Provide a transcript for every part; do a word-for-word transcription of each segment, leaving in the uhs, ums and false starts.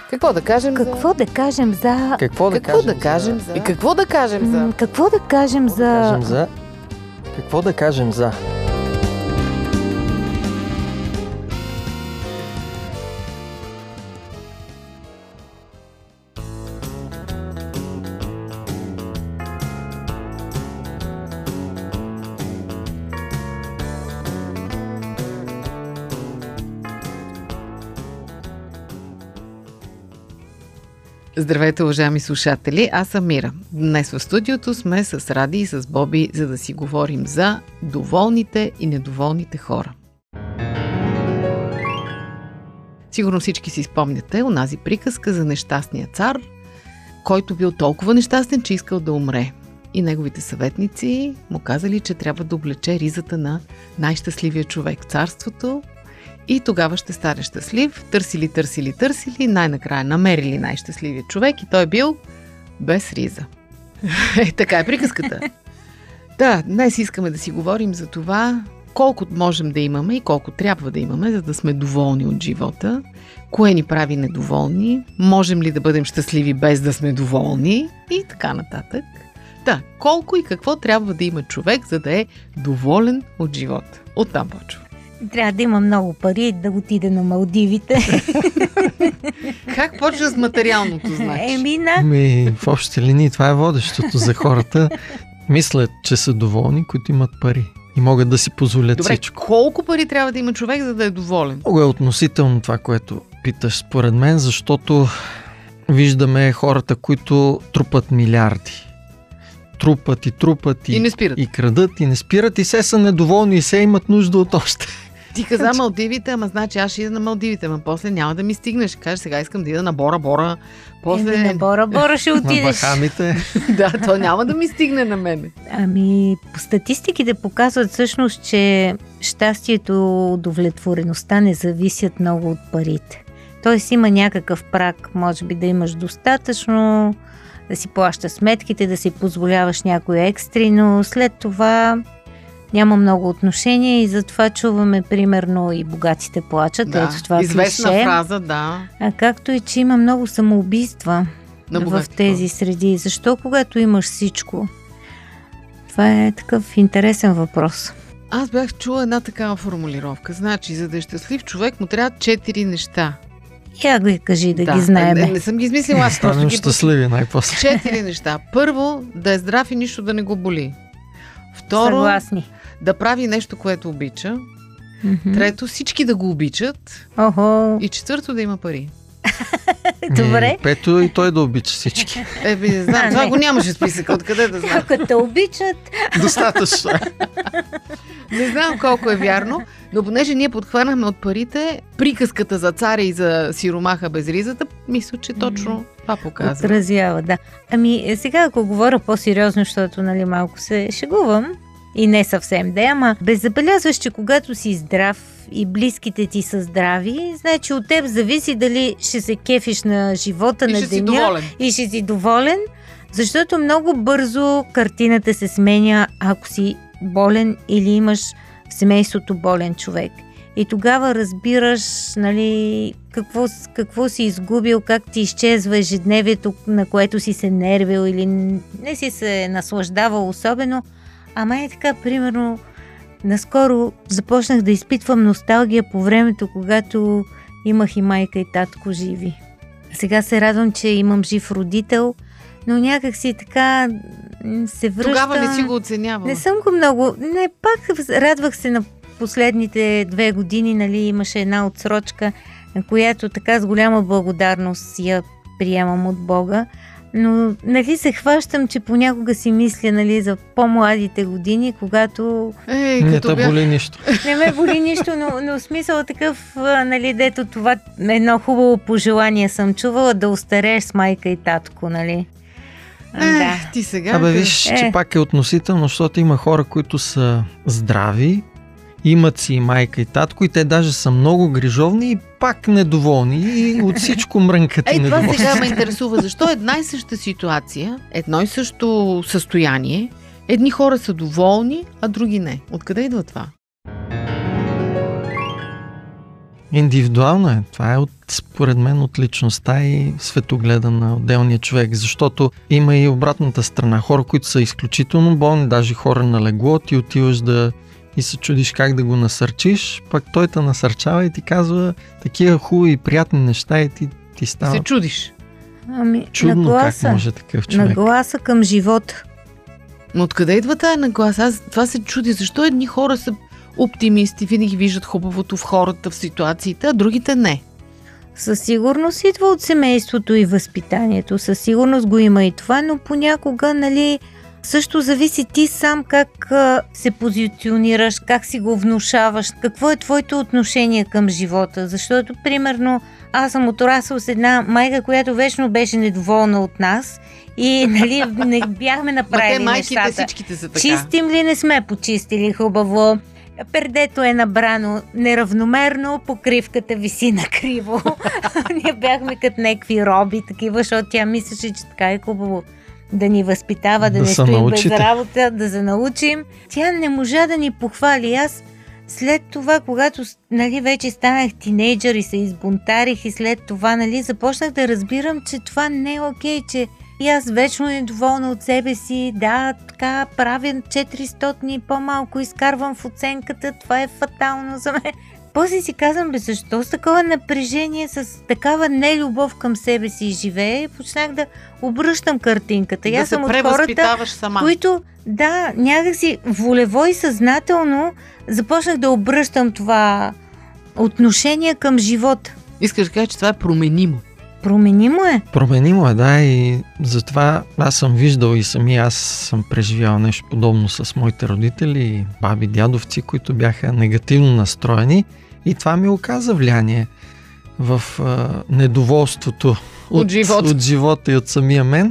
Какво да кажем Какво за... да кажем за... Какво да Какво кажем да кажем за... за... И какво да кажем за... М, Какво да кажем Какво да за... кажем за... Какво да кажем за... Здравейте, уважаеми слушатели, аз съм Мира. Днес в студиото сме с Ради и с Боби, за да си говорим за доволните и недоволните хора. Сигурно всички си спомняте онази приказка за нещастния цар, който бил толкова нещастен, че искал да умре. И неговите съветници му казали, че трябва да облече ризата на най-щастливия човек в царството, и тогава ще стане щастлив. Търсили, търсили, търсили, най-накрая намерили най-щастливия човек и той е бил без риза. Е, така е приказката. Да, днес искаме да си говорим за това колко можем да имаме и колко трябва да имаме, за да сме доволни от живота, кое ни прави недоволни, можем ли да бъдем щастливи без да сме доволни и така нататък. Да, колко и какво трябва да има човек, за да е доволен от живота. Оттам почва. Трябва да има много пари да отиде на Малдивите. Как почва с материалното, значи? Еми, на... Ми, в общи линии това е водещото за хората. Мислят, че са доволни, които имат пари и могат да си позволят Добре, всичко. колко пари трябва да има човек, за да е доволен? Много е относително това, което питаш според мен, защото виждаме хората, които трупат милиарди. Трупат и трупат и, И не спират. и крадат и не спират и все са недоволни и все имат нужда от още. Ти каза Малдивите, ама значи аз ще ида на Малдивите, ама после няма да ми стигнеш. Ще кажеш, сега искам да ида на Бора Бора. После... Еми, на Бора Бора ще На отидеш. Бахамите. Да, то няма да ми стигне на мене. Ами, статистиките показват всъщност, че щастието, удовлетвореността не зависят много от парите. Тоест има някакъв праг, може би да имаш достатъчно, да си плащаш сметките, да си позволяваш някой екстри, но след това няма много отношения и затова чуваме примерно и богатите плачат. Да, ето това известна клише. фраза, да. А както и, че има много самоубийства На в богатите тези среди. Защо когато имаш всичко? Това е такъв интересен въпрос. Аз бях чула една такава формулировка. Значи, за да е щастлив човек, му трябва четири неща. Я го кажи да, да ги знаем. Не, не съм ги измислила, аз просто Станем ги... щастливи най-после. Четири неща. Първо, да е здрав и нищо да не го боли. Второ, Съгласни. да прави нещо, което обича. Мгм. Трето, всички да го обичат. Охо. И четвърто, да има пари. Добре. И пето и той да обича всички. Е, би, не знам, А, това не. го нямаше в списъка, откъде да знам. Ако те обичат, Достатъчно. Не знам колко е вярно, но понеже ние подхванахме от парите, приказката за царя и за сиромаха без ризата, мисля, че точно това показва. отразява, да. Ами е, сега, ако говоря по-сериозно, защото нали, малко се шегувам, и не съвсем да, ама беззабелязваш, че когато си здрав и близките ти са здрави, значи от теб зависи дали ще се кефиш на живота, И на ще си деня доволен. и ще си доволен, защото много бързо картината се сменя, ако си болен или имаш в семейството болен човек. И тогава разбираш, нали, какво, какво си изгубил, как ти изчезва ежедневието, на което си се нервил или не си се наслаждавал особено. Ама е така, примерно, наскоро започнах да изпитвам носталгия по времето, когато имах и майка и татко живи. Сега се радвам, че имам жив родител, но някак си така м, се връща... Тогава не си го оценявала. Не съм го много... Не, пак радвах се на последните две години, нали, имаше една отсрочка, на която така с голяма благодарност я приемам от Бога. Но, нали, се хващам, че понякога си мисля, нали, за по-младите години, когато Ей, Не като те бях... боли нищо. не ме боли нищо, но, но смисъл такъв, а, нали, дето това едно хубаво пожелание съм чувала, да остарееш с майка и татко, нали. А, да. Ех, ти сега... Абе, къде- виж, Е. че пак е относително, защото има хора, които са здрави, имат си и майка и татко и те даже са много грижовни и пак недоволни и от всичко мрънкат и Ей, това недоволни. сега ме интересува. Защо една и съща ситуация, едно и също състояние, едни хора са доволни, а други не? Откъде идва това? Индивидуално е. Това е от, според мен от личността и светогледа на отделния човек, защото има и обратната страна. Хора, които са изключително болни, даже хора на легло, ти отиваш да и се чудиш как да го насърчиш, пък той те насърчава и ти казва такива хубави и приятни неща и ти, ти става... Се чудиш. Ами, чудно нагласа, как може такъв човек. Нагласа към живота. Но откъде идва тая нагласа? Аз това се чуди. Защо едни хора са оптимисти, винаги виждат хубавото в хората, в ситуациите, а другите не? Със сигурност идва от семейството и възпитанието. Със сигурност го има и това, но понякога, нали, също зависи ти сам как а, се позиционираш, как си го внушаваш, какво е твоето отношение към живота. Защото, примерно, аз съм отрасъл с една майка, която вечно беше недоволна от нас и, нали, не бяхме направили Ма те майките нещата. всичките са така. Чистим ли, не сме почистили хубаво. Пердето е набрано неравномерно, покривката виси накриво. Ние бяхме като някакви роби, такива, защото тя мислеше, че така е хубаво да ни възпитава, да, Да не се стоим научите. без работа, да се научим. Тя не можа да ни похвали. Аз след това, когато, нали, вече станах тинейджър и се избунтарих и след това, нали, започнах да разбирам, че това не е окей, че и аз вечно недоволна от себе си, да, така правя четиристотин и по-малко изкарвам в оценката, това е фатално за мен. После си казвам, бе, защо с такова напрежение, с такава нелюбов към себе си живея и почнах да обръщам картинката. Да аз се съм от хората, превъзпитаваш сама. които, да, някакси волево и съзнателно започнах да обръщам това отношение към живота. Искаш да кажа, че това е променимо. Променимо е. Променимо е, да, и затова аз съм виждал и сами аз съм преживял нещо подобно с моите родители, баби, дядовци, които бяха негативно настроени и това ми оказа влияние в а, недоволството От от, живота. от живота и от самия мен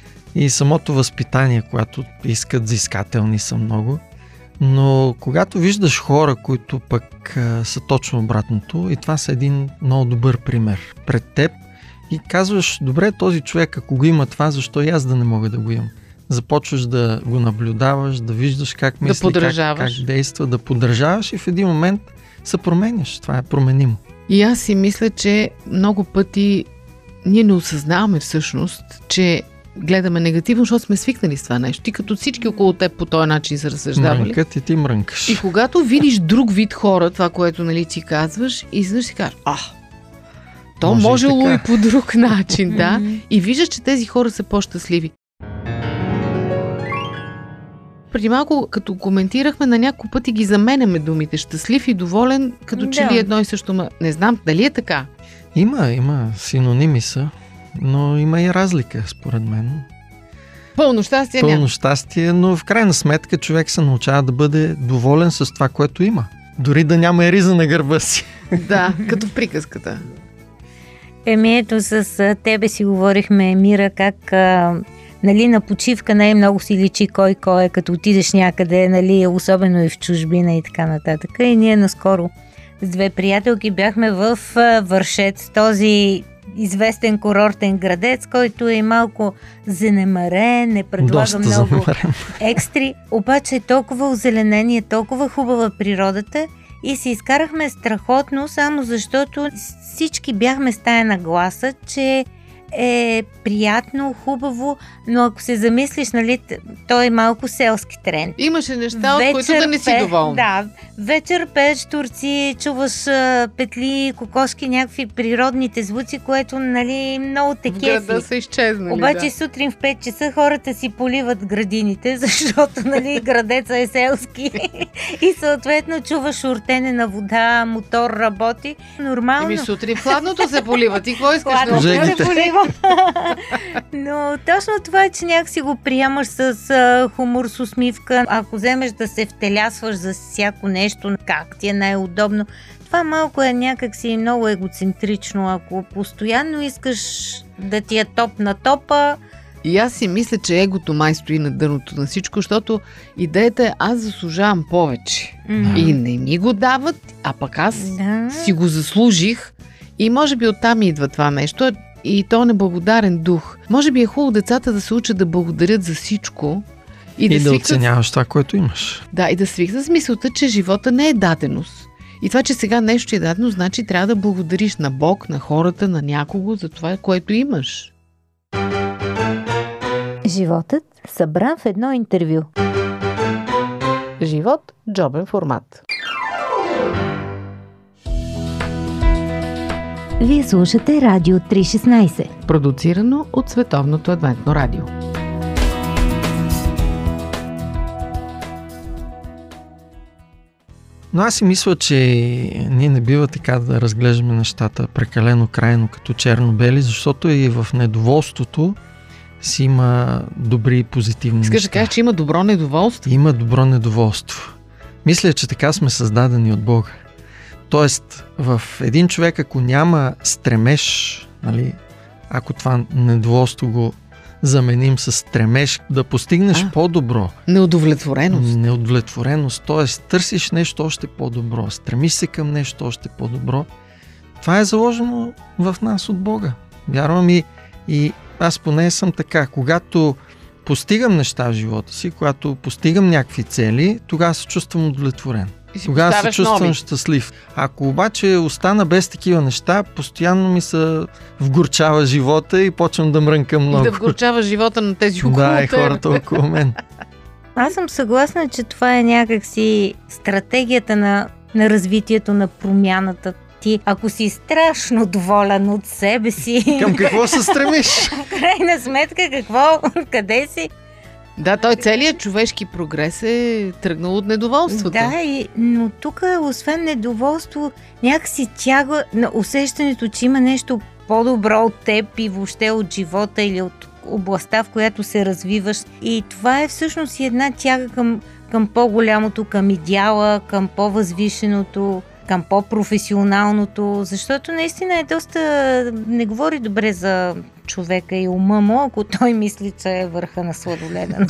и самото възпитание, което искат взискателни са много. Но когато виждаш хора, които пък а, са точно обратното, и това са един много добър пример пред теб, и казваш, добре, този човек, ако го има това, защо и аз да не мога да го имам? Започваш да го наблюдаваш, да виждаш как мисли, да как, как действа, да поддържаваш и в един момент се променяш. Това е променимо. И аз си мисля, че много пъти ние не осъзнаваме всъщност, че гледаме негативно, защото сме свикнали с това нещо. Ти като всички около теб по този начин са разсъждавали. Мрънкат и ти мрънкаш. И когато видиш друг вид хора, това, което, нали, ти казваш, и изведнъж си кажеш, а, то Може и можело и, така. по друг начин, да. И виждаш, че тези хора са по-щастливи. Преди малко, като коментирахме, на няколко пъти ги заменяме думите щастлив и доволен, като че Да. ли едно и също. ма- Не знам, дали е така? Има, има, синоними са, но има и разлика, според мен. Пълно щастие няма. Пълно щастие, но в крайна сметка човек се научава да бъде доволен с това, което има. Дори да няма риза на гърба си. Да, като в приказката. Еми ето с а, тебе си говорихме, Мира, как а, нали, на почивка най-много си личи кой кой е, като отидеш някъде, нали, особено и в чужбина и така нататък. И ние наскоро с две приятелки бяхме в а, Вършец, този известен курортен градец, който е малко занемарен, не предлага Доста много занемарен. екстри, обаче е толкова озеленение, толкова хубава природата и се изкарахме страхотно, само защото всички бяхме с тая нагласа, че е приятно, хубаво, но ако се замислиш, нали, той е малко селски тренд. Имаше неща, от които да не си пе- доволна. Да, вечер пееш турци, чуваш а, петли, кокошки, някакви природните звуци, което, нали, много те В града кефи. са изчезнали. Обаче да. сутрин в пет часа хората си поливат градините, защото, нали, градеца е селски и съответно чуваш уртене на вода, мотор работи. Нормално. Еми сутрин в хладното се полива. Ти какво искаш? Ладно, да се Жегите. полива. Но точно това е, че някакси го приемаш с а, хумор, с усмивка. Ако вземеш да се втелясваш за всяко нещо, как ти е най-удобно, това малко е някакси много егоцентрично. Ако постоянно искаш да ти е топ на топа, И аз си мисля, че егото май стои на дъното на всичко, защото идеята е аз заслужавам повече. м- И не ми го дават, а пък аз да. си го заслужих. И може би оттам идва това нещо. И то неблагодарен дух. Може би е хубаво децата да се учат да благодарят за всичко. И, И да свикнат- оценяваш това, което имаш. Да, и да свикнат с мисълта, че живота не е даденост. И това, че сега нещо е дадено, значи трябва да благодариш на Бог, на хората, на някого за това, което имаш. Животът събран в едно интервю. Живот – джобен формат. Вие слушате Радио триста и шестнадесет. Продуцирано от Световното адвентно радио. Но аз си мисля, че ние не бива така да разглеждаме нещата прекалено крайно като черно-бели, защото и в недоволството си има добри и позитивни Искаш неща. да кажеш, че има добро недоволство? Има добро недоволство. Мисля, че така сме създадени от Бога. Тоест, в един човек, ако няма стремеж, нали, ако това недоволство го заменим с стремеж да постигнеш а, по-добро. Неудовлетвореност. Неудовлетвореност, т.е. търсиш нещо още по-добро, стремиш се към нещо още по-добро. Това е заложено в нас от Бога. Вярвам и, и аз поне съм така. Когато постигам неща в живота си, когато постигам някакви цели, тогава се чувствам удовлетворен. Тогава се чувствам нови. щастлив. Ако обаче остана без такива неща, постоянно ми се вгорчава живота и почвам да мрънкам много. И да вгорчава живота на тези около Да, и теб. хората около мен. Аз съм съгласна, че това е някакси стратегията на, на развитието, на промяната. Ти, ако си страшно доволен от себе си... Към какво се стремиш? В крайна сметка, какво? Къде си? Да, той целият човешки прогрес е тръгнал от недоволството. Да, и, но тук, освен недоволство, някакси тяга на усещането, че има нещо по-добро от теб и въобще от живота или от областта, в която се развиваш. И това е всъщност и една тяга към, към по-голямото, към идеала, към по-възвишеното, към по-професионалното, защото наистина е доста... не говори добре за човека и ума му, ако той мисли, че е върха на сладоледа.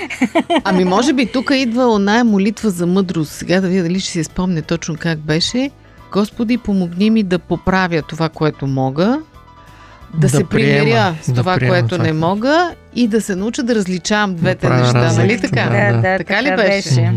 Ами може би тук идва оная молитва за мъдрост. Сега да видя дали ще си спомня точно как беше. Господи, помогни ми да поправя това, което мога, да, да се приема, примиря с да това, което това. не мога и да се науча да различавам двете да неща. разлика, Нали така? да, да, така, така ли беше? беше.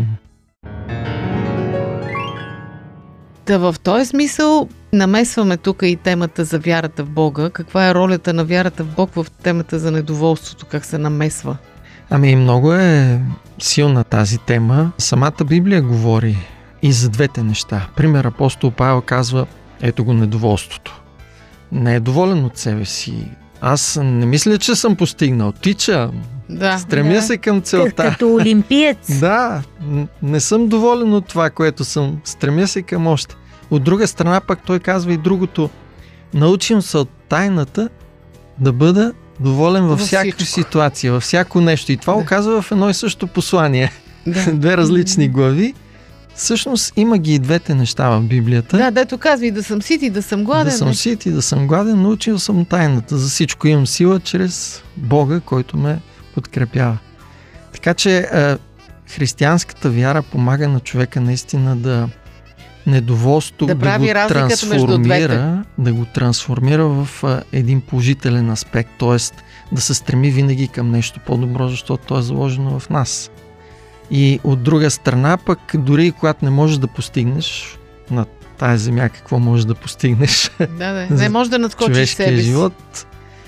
Та в този смисъл намесваме тук и темата за вярата в Бога. Каква е ролята на вярата в Бог в темата за недоволството? Как се намесва? Ами много е силна тази тема. Самата Библия говори и за двете неща. Пример, апостол Павел казва, ето го недоволството. Не е доволен от себе си. Аз не мисля, че съм постигнал. Тича, Да. стремя да. се към целта. Като олимпиец. Да, не съм доволен от това, което съм. Стремя се към още. От друга страна пък той казва и другото. Научим се от тайната да бъда доволен във, във всяка всичко. Ситуация, във всяко нещо. И това да. го казва в едно и също послание. Да. Две различни глави. Всъщност има ги и двете неща в Библията. Да, дето казва и да съм сит и да съм гладен. Да съм сит и да съм гладен. Научил съм тайната. За всичко имам сила чрез Бога, който ме подкрепява. Така че е, християнската вяра помага на човека наистина да недоволство да, да прави го трансформира, да го трансформира в е, един положителен аспект, т.е. да се стреми винаги към нещо по-добро, защото то е заложено в нас. И от друга страна пък, дори и когато не можеш да постигнеш на тази земя, какво можеш да постигнеш? Да, да. Не можеш да надскочиш себе си. Живот,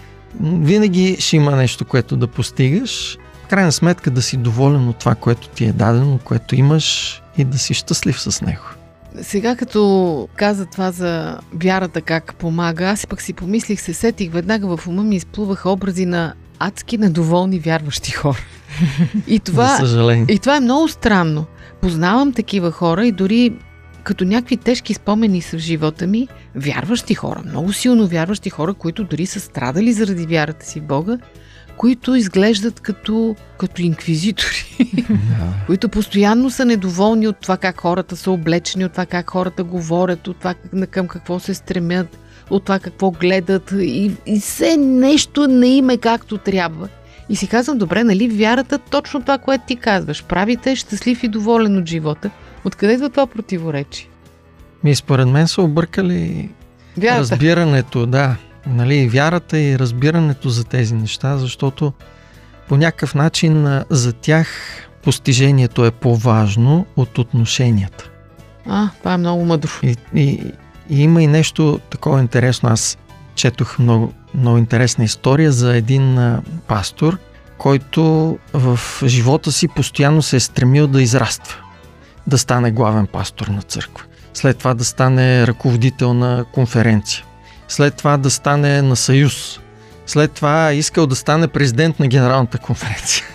винаги ще има нещо, което да постигаш. В крайна сметка да си доволен от това, което ти е дадено, което имаш и да си щастлив с него. Сега като каза това за вярата как помага, аз пък си помислих, се сетих, веднага в ума ми изплуваха образи на адски недоволни вярващи хора. И това, за съжаление. И това е много странно. Познавам такива хора и дори като някакви тежки спомени са в живота ми, вярващи хора, много силно вярващи хора, които дори са страдали заради вярата си в Бога, които изглеждат като, като инквизитори, Да. които постоянно са недоволни от това как хората са облечени, от това как хората говорят, от това към какво се стремят, от това какво гледат и, и все нещо не им е както трябва. И си казвам, добре, нали вярата точно това, което ти казваш, прави те щастлив и доволен от живота. Откъде идва това противоречие? Ми според мен са объркали Вярата. разбирането, да, нали, вярата и разбирането за тези неща, защото по някакъв начин за тях постижението е по-важно от отношенията. А, това е много мъдро. И, и, и има и нещо такова интересно. Аз четох много, много интересна история за един а, пастор, който в живота си постоянно се е стремил да израства, да стане главен пастор на църква, след това да стане ръководител на конференция, след това да стане на съюз, след това искал да стане президент на генералната конференция.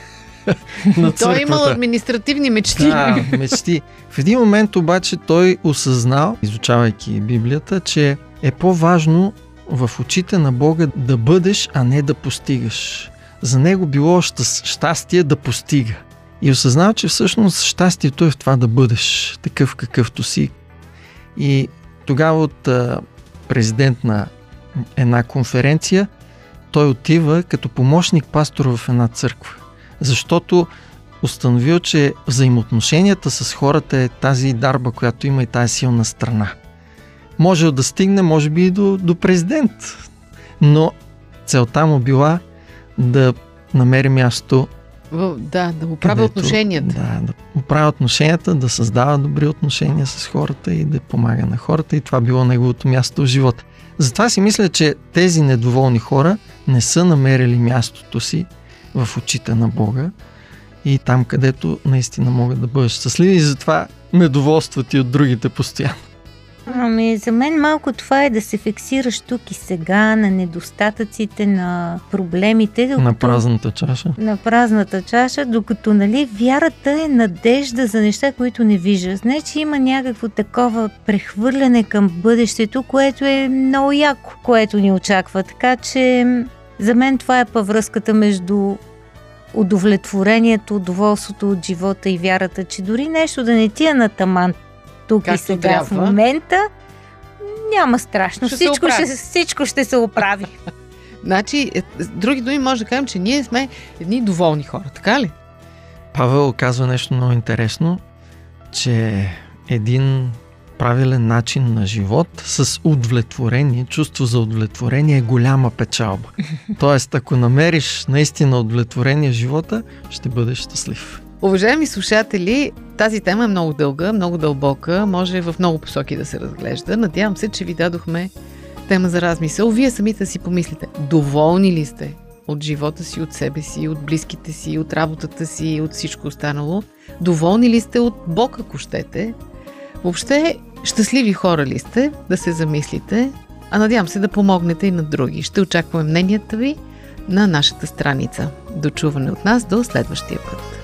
на той имал административни мечти. Да, мечти. В един момент обаче той осъзнал, изучавайки Библията, че е по-важно в очите на Бога да бъдеш, а не да постигаш. За него било щастие да постига. И осъзнава, че всъщност щастието е в това да бъдеш такъв какъвто си. И тогава от а, президент на една конференция той отива като помощник пастор в една църква. Защото установил, че взаимоотношенията с хората е тази дарба, която има и тази силна страна. Може да стигне, може би и до, до президент. Но целта му била да намери място. Да, да оправя отношенията. Да, да оправя отношенията, да създава добри отношения с хората и да помага на хората. И това било неговото място в живота. Затова си мисля, че тези недоволни хора не са намерили мястото си в очите на Бога и там, където наистина могат да бъдат щастливи, и затова недоволстват и от другите постоянно. Ами за мен малко това е да се фиксираш тук и сега на недостатъците, на проблемите. Докато, на празната чаша. На празната чаша, докато нали, вярата е надежда за неща, които не виждаш. Значи има някакво такова прехвърляне към бъдещето, което е много яко, което ни очаква. Така че за мен това е па връзката между удовлетворението, удоволството от живота и вярата, че дори нещо да не ти е на таман тук както и сега трябва. В момента няма страшно. Ще всичко, ще, всичко ще се оправи. Значи, с други думи може да кажем, че ние сме едни доволни хора, така ли? Павел казва нещо много интересно, че един правилен начин на живот с удовлетворение, чувство за удовлетворение е голяма печалба. Тоест, ако намериш наистина удовлетворение в живота, ще бъдеш щастлив. Уважаеми слушатели, тази тема е много дълга, много дълбока, може в много посоки да се разглежда. Надявам се, че ви дадохме тема за размисъл. Вие самите си помислите, доволни ли сте от живота си, от себе си, от близките си, от работата си, от всичко останало? Доволни ли сте от Бог, ако щете? Въобще, щастливи хора ли сте? Да се замислите, а надявам се да помогнете и на други. Ще очакваме мненията ви на нашата страница. До чуване от нас до следващия път.